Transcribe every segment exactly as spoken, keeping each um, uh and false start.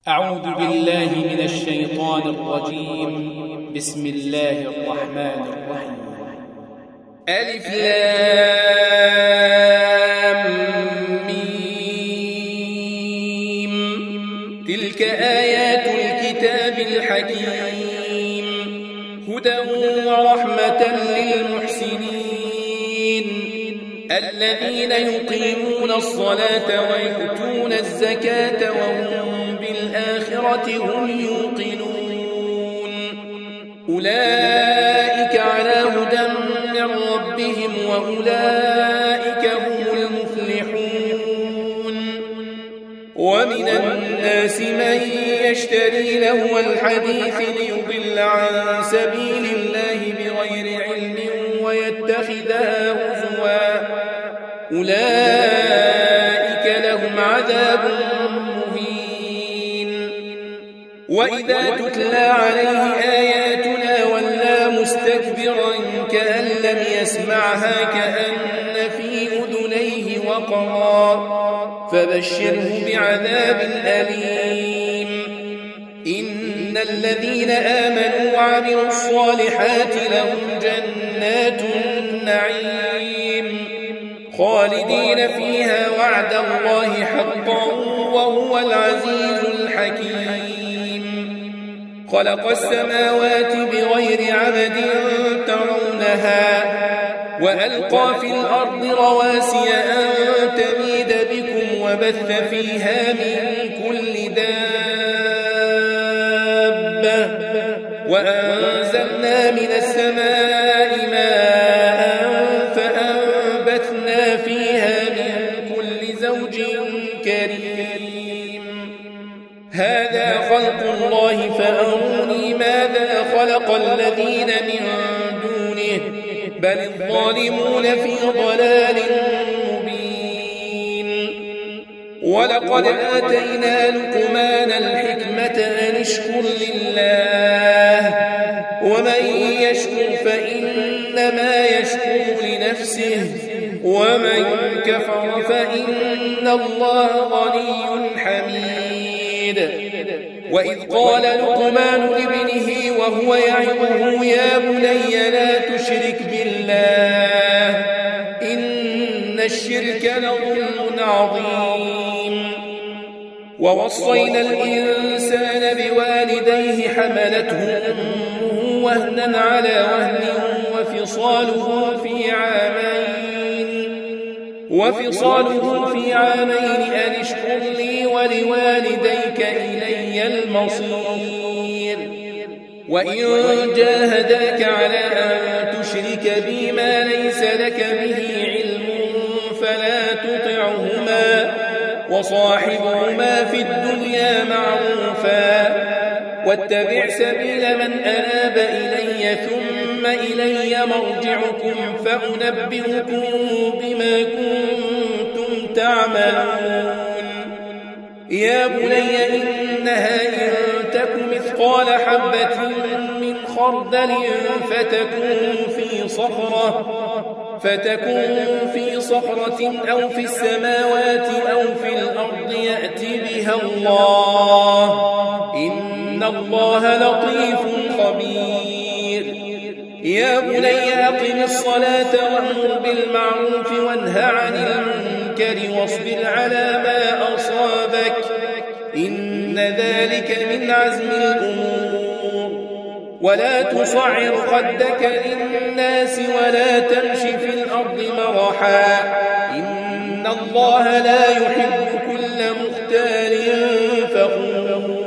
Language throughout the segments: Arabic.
أعوذ بالله من الشيطان الرجيم. بسم الله الرحمن الرحيم. ألف لام ميم. تلك آيات الكتاب الحكيم هدى ورحمة للمحسنين الذين يقيمون الصلاة ويؤتون الزكاة وهم بالآخرة هم يوقنون أولئك على هدى من ربهم وأولئك هم المفلحون. ومن الناس من يشتري لهو الحديث ليضل عن سبيل الله بغير علم ويتخذها هزوا أولئك لهم عذاب مهين. وإذا تتلى عليه آياتنا ولى مستكبرا كأن لم يسمعها كأن في أذنيه وقرا فبشره بعذاب أليم. إن الذين آمنوا وعملوا الصالحات لهم جنات النعيم خالدين فيها وعد الله حقا وهو العزيز الحكيم. خلق السماوات بغير عمد ترونها وألقى في الأرض رواسي أن تميد بكم وبث فيها من كل دابة وأنزلنا من السماء ماء فأنبتنا فيها من كل زوج كريم. هذا خلق الله فأروني ماذا خلق الذين من دونه بل الظالمون في ضلال مبين. ولقد آتينا لقمان الحكمة أن اشكر لله ومن يشكر فإنما يشكر لنفسه ومن كفر فإن الله غني حميد. وإذ قال لقمان لابنه وهو يعظه يا بني لا تشرك بالله إن الشرك لظلم عظيم. ووصينا الإنسان بوالديه حملته أمه وهنا على وهن وفصاله في عامين وفصاله في عامين أن اشكر لي ولوالديك إلي المصير. وإن جاهداك على أن تشرك بي ما ليس لك به علم فلا تطعهما وصاحبهما في الدنيا معروفا واتبع سبيل من أناب إلي ثم إلي مرجعكم فأنبئكم بما كنتم تعملون. يا بني إنها إن تك مثقال حبة من خردل فتكون في صخرة فتكون في صخرة أو في السماوات أو في الأرض يأتي بها الله إن الله لطيف خبير. يا بني أقم الصلاة وأمر بالمعروف وانه عن المنكر واصبر على ما أصابك إن ذلك من عزم الأمور. ولا تصعر خدك للناس ولا تمش في الأرض مرحا إن الله لا يحب كل مختال فخور.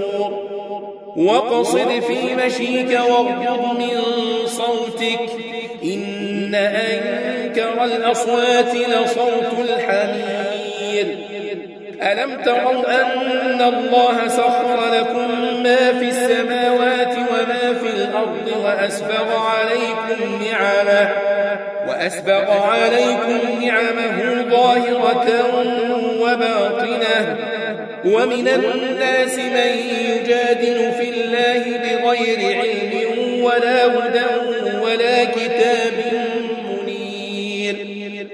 وقصد في مشيك واغضض من صوتك إن أنكر الأصوات لصوت الحمير. ألم تروا أن الله سخر لكم ما في السماوات وما في الأرض وأسبغ عليكم نعمه وأسبغ عليكم نعمه ظاهرة وباطنة. ومن الناس من يجادل في الله بغير علم ولا هدى ولا كتاب منير.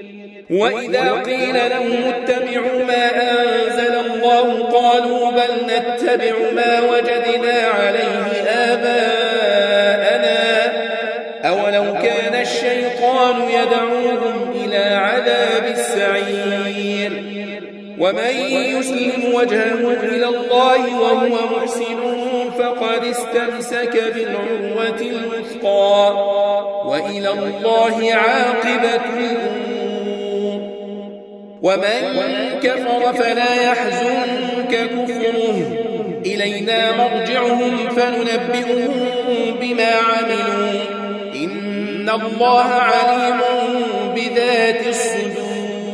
وإذا قيل لهم اتبعوا ما أنزل الله قالوا بل نتبع ما وجدنا عليه آباءنا أولو كان الشيطان يدعوهم إلى عذاب السعير ومن يسلم وجهه إلى الله وهو محسن فقد استمسك بالعروة الوثقى وإلى الله عاقبة الأمور ومن كفر فلا يحزنك كفره إلينا مرجعهم فننبئهم بما عملوا إن الله عليم بذات الصدور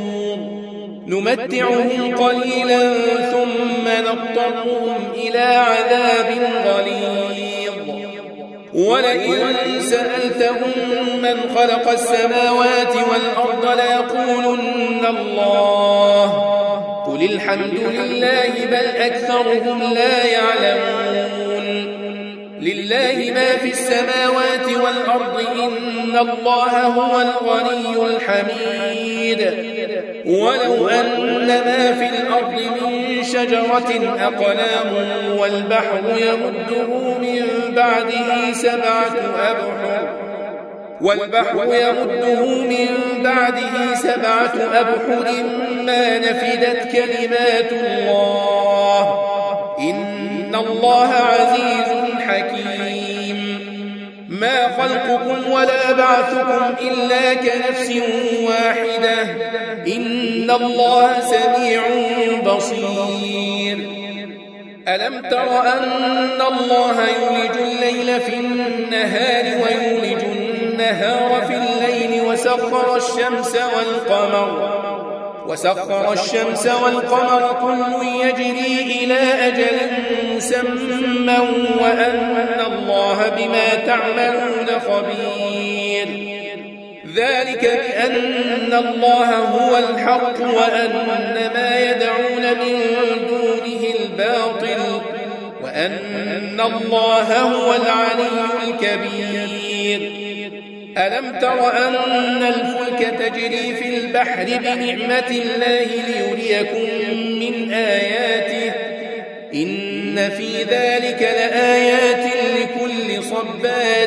نمتعهم قليلا ثم نضطرهم إلى عذاب غليظ ولئن سألتهم من خلق السماوات والأرض ليقولن الله قل الحمد لله بل أكثرهم لا يعلمون لله ما في السماوات والأرض إن الله هو الغني الحميد ولو أن ما في الأرض من شجرة أقلام والبحر يمده من بعده سبعة أبحر والبحر يمده من بعده سبعة أبحر ما نفدت كلمات الله إن الله عزيز حكيم ما خلقكم ولا بعثكم إلا كنفس واحدة إن الله سميع بصير ألم تر أن الله يولج الليل في النهار ويولج النهار في الليل وسخر الشمس والقمر وسخر الشمس والقمر كل يجري إلى أجل مسمى وأن الله بما تعملون خبير ذلك بأن الله هو الحق وأن ما يدعون من دونه الباطل وأن الله هو العلي الكبير ألم تر أن الفلك تجري في البحر بنعمة الله ليريكم من آياته إن في ذلك لآيات لكل صبار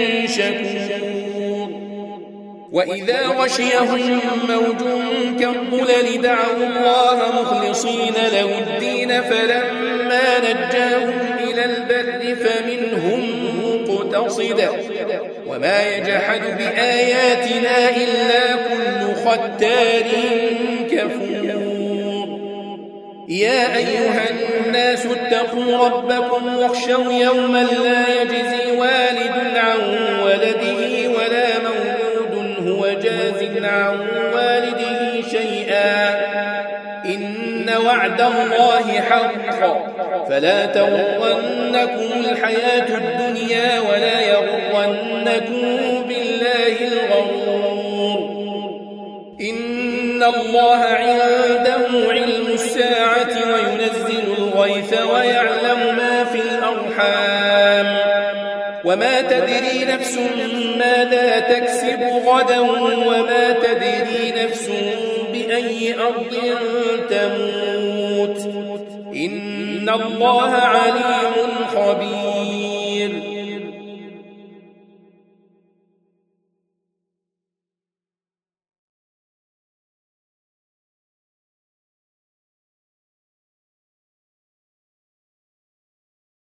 شكور وإذا غشيهم موج كالظلل دعوا الله مخلصين له الدين فلما نجاهم إلى البر فمنهم مقتصد وما يجحد بآياتنا إلا كل ختار كفور يا أيها الناس اتقوا ربكم واخشوا يوما لا يجزي والد عن ولده ولا مولود هو جاز عن والده شيئا إن وعد الله حق فلا تغرنكم الحياة الدنيا ولا يغرنكم بالله الغرور إن الله عنده علم الساعة وينزل الغيث ويعلم ما في الأرحام وما تدري نفس ماذا تكسب غدا وما تدري نفس بأي أرض تموت إن الله عليم خبير